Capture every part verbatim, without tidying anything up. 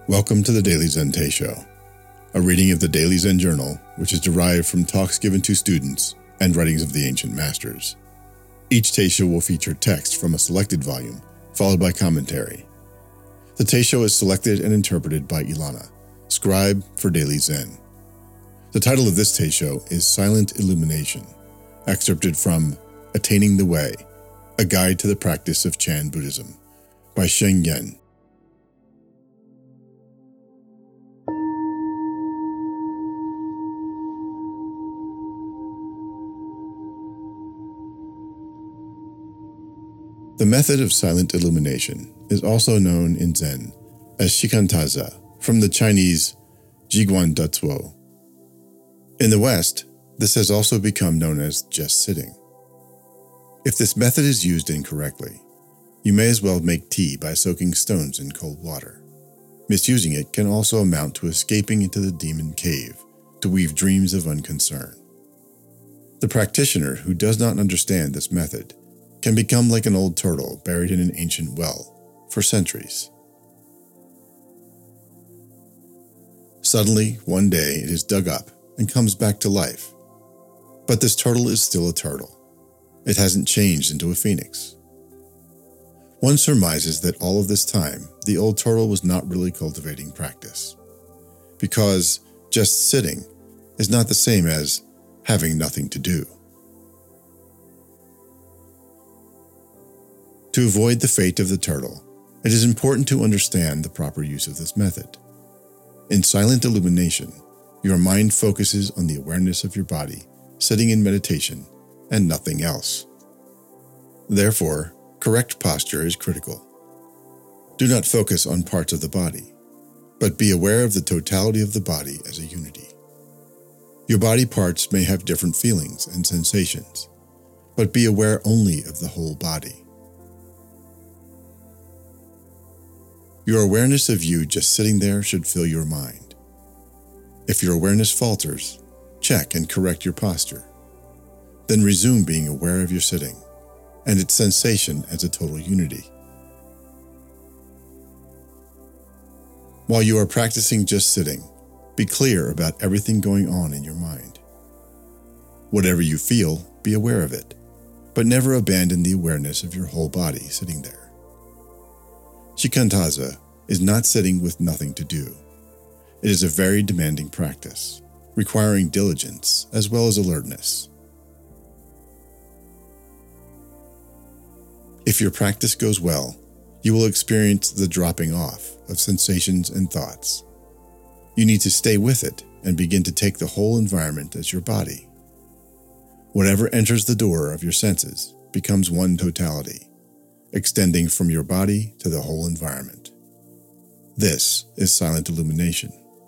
Welcome to the Daily Zen Teisho, a reading of the Daily Zen Journal, which is derived from talks given to students and writings of the ancient masters. Each Teisho will feature text from a selected volume, followed by commentary. The Teisho is selected and interpreted by Ilana, scribe for Daily Zen. The title of this Teisho is Silent Illumination, excerpted from Attaining the Way, A Guide to the Practice of Chan Buddhism, by Sheng Yen. The method of silent illumination is also known in Zen as shikantaza, from the Chinese jiguan datsuo. In the West, this has also become known as just sitting. If this method is used incorrectly, you may as well make tea by soaking stones in cold water. Misusing it can also amount to escaping into the demon cave to weave dreams of unconcern. The practitioner who does not understand this method can become like an old turtle buried in an ancient well for centuries. Suddenly, one day, it is dug up and comes back to life. But this turtle is still a turtle. It hasn't changed into a phoenix. One surmises that all of this time, the old turtle was not really cultivating practice, because just sitting is not the same as having nothing to do. To avoid the fate of the turtle, it is important to understand the proper use of this method. In silent illumination, your mind focuses on the awareness of your body, sitting in meditation, and nothing else. Therefore, correct posture is critical. Do not focus on parts of the body, but be aware of the totality of the body as a unity. Your body parts may have different feelings and sensations, but be aware only of the whole body. Your awareness of you just sitting there should fill your mind. If your awareness falters, check and correct your posture. Then resume being aware of your sitting and its sensation as a total unity. While you are practicing just sitting, be clear about everything going on in your mind. Whatever you feel, be aware of it, but never abandon the awareness of your whole body sitting there. Shikantaza is not sitting with nothing to do. It is a very demanding practice, requiring diligence as well as alertness. If your practice goes well, you will experience the dropping off of sensations and thoughts. You need to stay with it and begin to take the whole environment as your body. Whatever enters the door of your senses becomes one totality, extending from your body to the whole environment. This is silent illumination.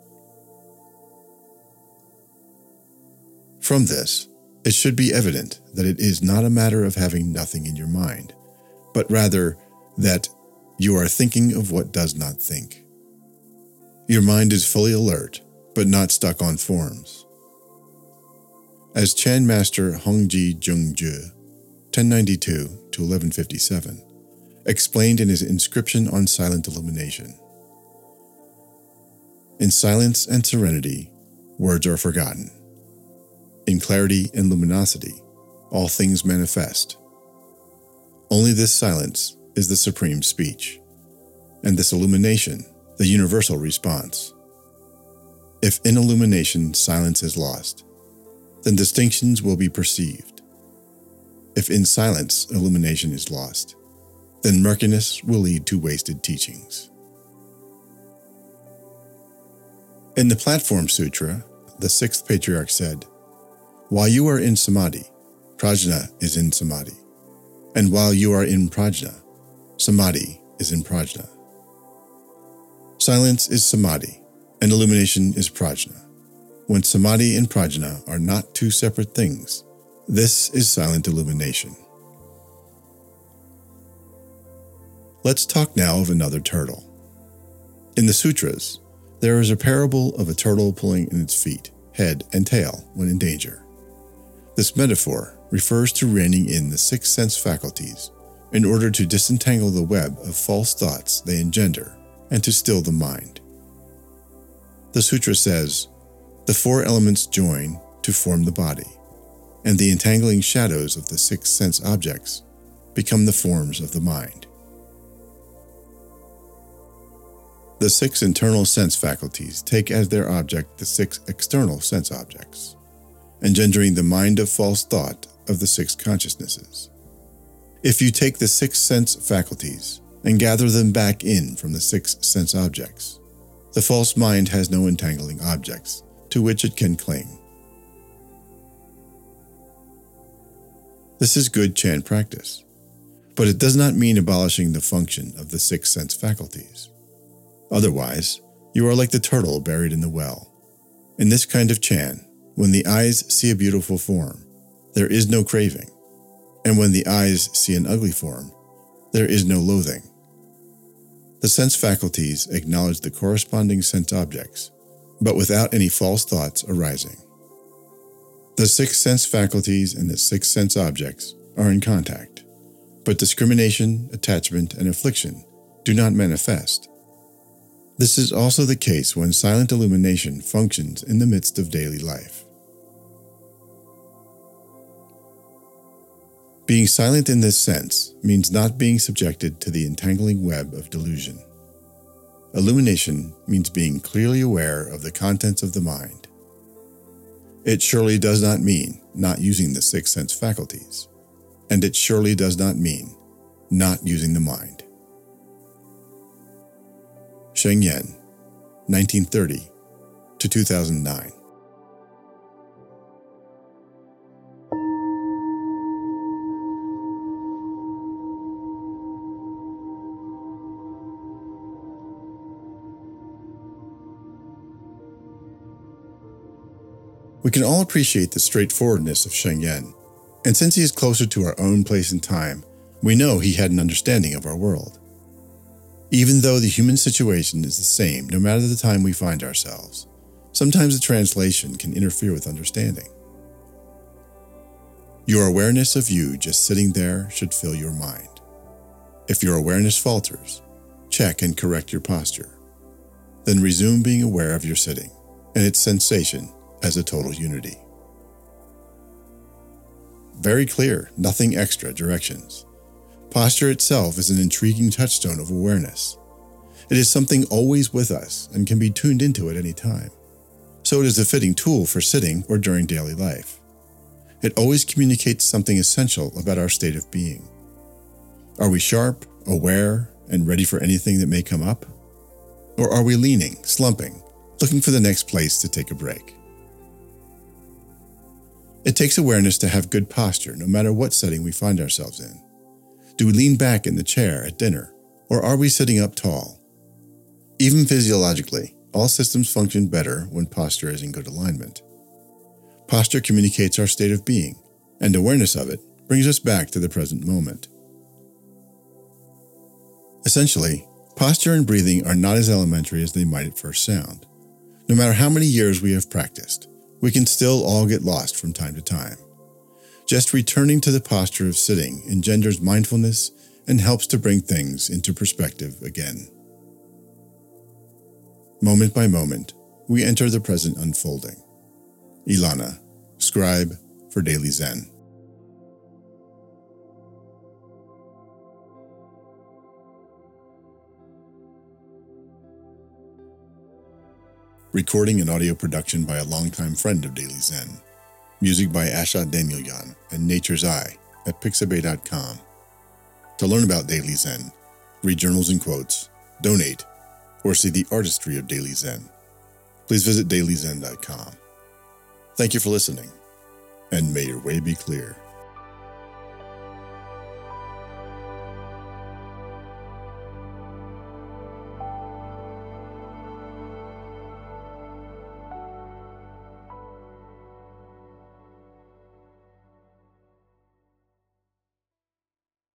From this, it should be evident that it is not a matter of having nothing in your mind, but rather that you are thinking of what does not think. Your mind is fully alert, but not stuck on forms. As Chan Master Hongji Zhengzhi, ten ninety-two to eleven fifty-seven, explained in his inscription on silent illumination, in silence and serenity, words are forgotten. In clarity and luminosity, all things manifest. Only this silence is the supreme speech, and this illumination, the universal response. If in illumination silence is lost, then distinctions will be perceived. If in silence illumination is lost, then murkiness will lead to wasted teachings. In the Platform Sutra, the sixth patriarch said, "While you are in samadhi, prajna is in samadhi, and while you are in prajna, samadhi is in prajna." Silence is samadhi, and illumination is prajna. When samadhi and prajna are not two separate things, this is silent illumination. Let's talk now of another turtle. In the sutras, there is a parable of a turtle pulling in its feet, head, and tail when in danger. This metaphor refers to reining in the six sense faculties in order to disentangle the web of false thoughts they engender and to still the mind. The sutra says, "The four elements join to form the body, and the entangling shadows of the six sense objects become the forms of the mind." The six internal sense faculties take as their object the six external sense objects, engendering the mind of false thought of the six consciousnesses. If you take the six sense faculties and gather them back in from the six sense objects, the false mind has no entangling objects to which it can cling. This is good Chan practice, but it does not mean abolishing the function of the six sense faculties. Otherwise, you are like the turtle buried in the well. In this kind of Chan, when the eyes see a beautiful form, there is no craving, and when the eyes see an ugly form, there is no loathing. The sense faculties acknowledge the corresponding sense objects, but without any false thoughts arising. The six sense faculties and the six sense objects are in contact, but discrimination, attachment, and affliction do not manifest. This is also the case when silent illumination functions in the midst of daily life. Being silent in this sense means not being subjected to the entangling web of delusion. Illumination means being clearly aware of the contents of the mind. It surely does not mean not using the six sense faculties, and it surely does not mean not using the mind. Sheng Yen, nineteen thirty to two thousand nine. We can all appreciate the straightforwardness of Sheng Yen, and since he is closer to our own place and time, we know he had an understanding of our world. Even though the human situation is the same no matter the time we find ourselves, sometimes the translation can interfere with understanding. Your awareness of you just sitting there should fill your mind. If your awareness falters, check and correct your posture. Then resume being aware of your sitting and its sensation as a total unity. Very clear, nothing extra directions. Posture itself is an intriguing touchstone of awareness. It is something always with us and can be tuned into at any time. So it is a fitting tool for sitting or during daily life. It always communicates something essential about our state of being. Are we sharp, aware, and ready for anything that may come up? Or are we leaning, slumping, looking for the next place to take a break? It takes awareness to have good posture no matter what setting we find ourselves in. Do we lean back in the chair at dinner, or are we sitting up tall? Even physiologically, all systems function better when posture is in good alignment. Posture communicates our state of being, and awareness of it brings us back to the present moment. Essentially, posture and breathing are not as elementary as they might at first sound. No matter how many years we have practiced, we can still all get lost from time to time. Just returning to the posture of sitting engenders mindfulness and helps to bring things into perspective again. Moment by moment, we enter the present unfolding. Ilana, scribe for Daily Zen. Recording and audio production by a longtime friend of Daily Zen. Music by Asha Danielyan and Nature's Eye at pixabay dot com. To learn about Daily Zen, read journals and quotes, donate, or see the artistry of Daily Zen, please visit daily zen dot com. Thank you for listening, and may your way be clear.